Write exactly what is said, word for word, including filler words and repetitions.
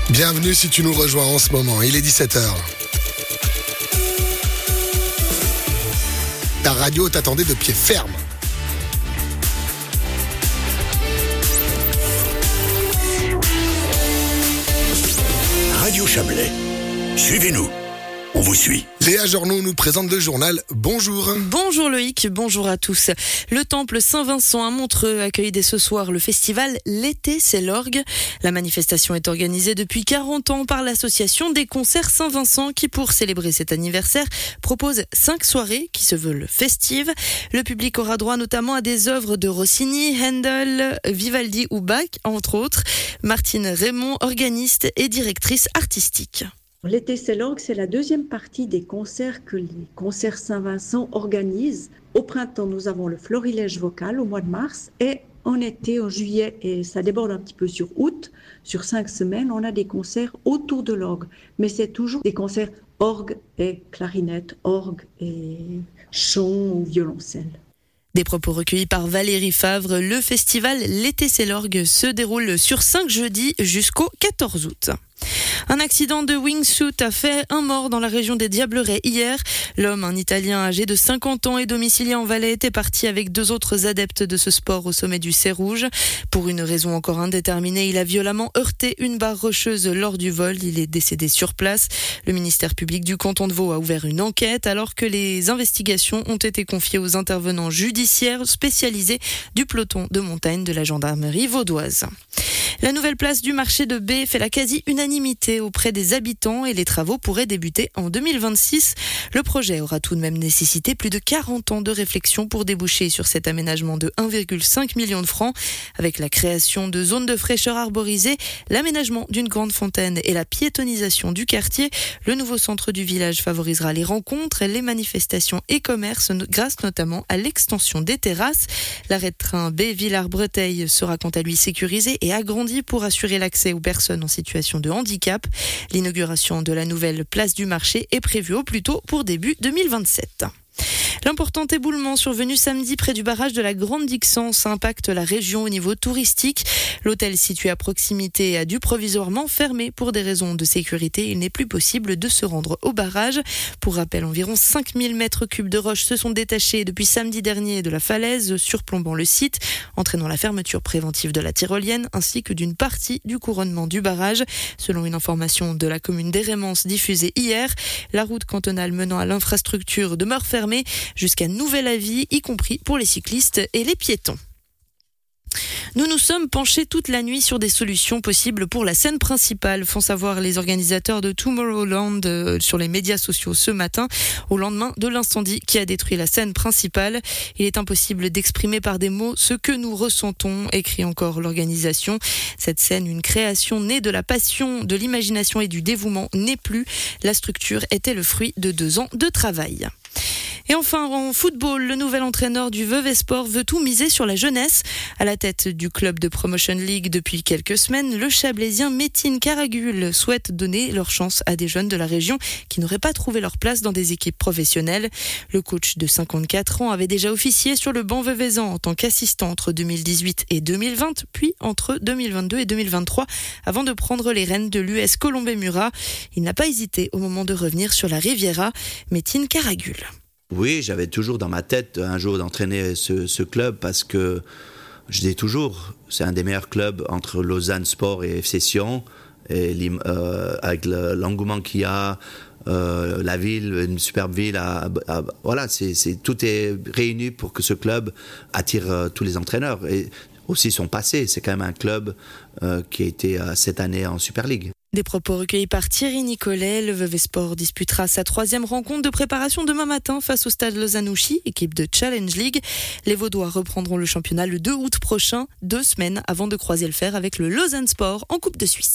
Bienvenue si tu nous rejoins en ce moment, il est dix-sept heures. Ta radio t'attendait de pied ferme. Radio Chablais, suivez-nous, on vous suit. Léa Journoux nous présente le journal. Bonjour. Bonjour Loïc, bonjour à tous. Le temple Saint-Vincent à Montreux accueille dès ce soir le festival L'été c'est l'orgue. La manifestation est organisée depuis quarante ans par l'association des concerts Saint-Vincent qui, pour célébrer cet anniversaire, propose cinq soirées qui se veulent festives. Le public aura droit notamment à des œuvres de Rossini, Handel, Vivaldi ou Bach, entre autres. Martine Raymond, organiste et directrice artistique. L'été c'est l'orgue, c'est la deuxième partie des concerts que les concerts Saint-Vincent organisent. Au printemps, nous avons le florilège vocal au mois de mars et en été, en juillet, et ça déborde un petit peu sur août, sur cinq semaines, on a des concerts autour de l'orgue. Mais c'est toujours des concerts orgue et clarinette, orgue et chant ou violoncelle. Des propos recueillis par Valérie Favre. Le festival L'été c'est l'orgue se déroule sur cinq jeudis jusqu'au quatorze août. Un accident de wingsuit a fait un mort dans la région des Diablerets hier. L'homme, un Italien âgé de cinquante ans et domicilié en Valais, était parti avec deux autres adeptes de ce sport au sommet du Cerf Rouge. Pour une raison encore indéterminée, il a violemment heurté une barre rocheuse lors du vol. Il est décédé sur place. Le ministère public du canton de Vaud a ouvert une enquête alors que les investigations ont été confiées aux intervenants judiciaires spécialisés du peloton de montagne de la gendarmerie vaudoise. La nouvelle place du marché de B fait la quasi-unanimité auprès des habitants et les travaux pourraient débuter en deux mille vingt-six. Le projet aura tout de même nécessité plus de quarante ans de réflexion pour déboucher sur cet aménagement de un virgule cinq million de francs. Avec la création de zones de fraîcheur arborisées, l'aménagement d'une grande fontaine et la piétonisation du quartier, le nouveau centre du village favorisera les rencontres, les manifestations et commerces grâce notamment à l'extension des terrasses. L'arrêt de train B Villars-Breteil sera quant à lui sécurisé et agrandi pour assurer l'accès aux personnes en situation de handicap. L'inauguration de la nouvelle place du marché est prévue au plus tôt pour début deux mille vingt-sept. L'important éboulement survenu samedi près du barrage de la Grande Dixence impacte la région au niveau touristique. L'hôtel situé à proximité a dû provisoirement fermer pour des raisons de sécurité. Il n'est plus possible de se rendre au barrage. Pour rappel, environ cinq mille mètres cubes de roches se sont détachés depuis samedi dernier de la falaise, surplombant le site, entraînant la fermeture préventive de la tyrolienne ainsi que d'une partie du couronnement du barrage. Selon une information de la commune d'Hérémence diffusée hier, la route cantonale menant à l'infrastructure demeure fermée jusqu'à nouvel avis, y compris pour les cyclistes et les piétons. Nous nous sommes penchés toute la nuit sur des solutions possibles pour la scène principale, font savoir les organisateurs de Tomorrowland euh, sur les médias sociaux ce matin, au lendemain de l'incendie qui a détruit la scène principale. Il est impossible d'exprimer par des mots ce que nous ressentons, écrit encore l'organisation. Cette scène, une création née de la passion, de l'imagination et du dévouement, n'est plus. La structure était le fruit de deux ans de travail. Et enfin, en football, le nouvel entraîneur du Vevey Sport veut tout miser sur la jeunesse. À la tête du club de Promotion League depuis quelques semaines, le Chablaisien Metin Karagül souhaite donner leur chance à des jeunes de la région qui n'auraient pas trouvé leur place dans des équipes professionnelles. Le coach de cinquante-quatre ans avait déjà officié sur le banc veveysan en tant qu'assistant entre deux mille dix-huit et deux mille vingt, puis entre deux mille vingt-deux et deux mille vingt-trois, avant de prendre les rênes de l'U S Colombey-Murat. Il n'a pas hésité au moment de revenir sur la Riviera. Metin Karagül. Oui, j'avais toujours dans ma tête un jour d'entraîner ce, ce club parce que je dis toujours, c'est un des meilleurs clubs entre Lausanne Sport et F C Sion, et euh, avec le, l'engouement qu'il y a, euh, la ville, une superbe ville, à, à, voilà, c'est, c'est, tout est réuni pour que ce club attire euh, tous les entraîneurs et aussi son passé. C'est quand même un club euh, qui a été euh, cette année en Super League. Des propos recueillis par Thierry Nicolet. Le Vevey Sport disputera sa troisième rencontre de préparation demain matin face au Stade Lausanne-Ouchy, équipe de Challenge League. Les Vaudois reprendront le championnat le deux août prochain, deux semaines avant de croiser le fer avec le Lausanne Sport en Coupe de Suisse.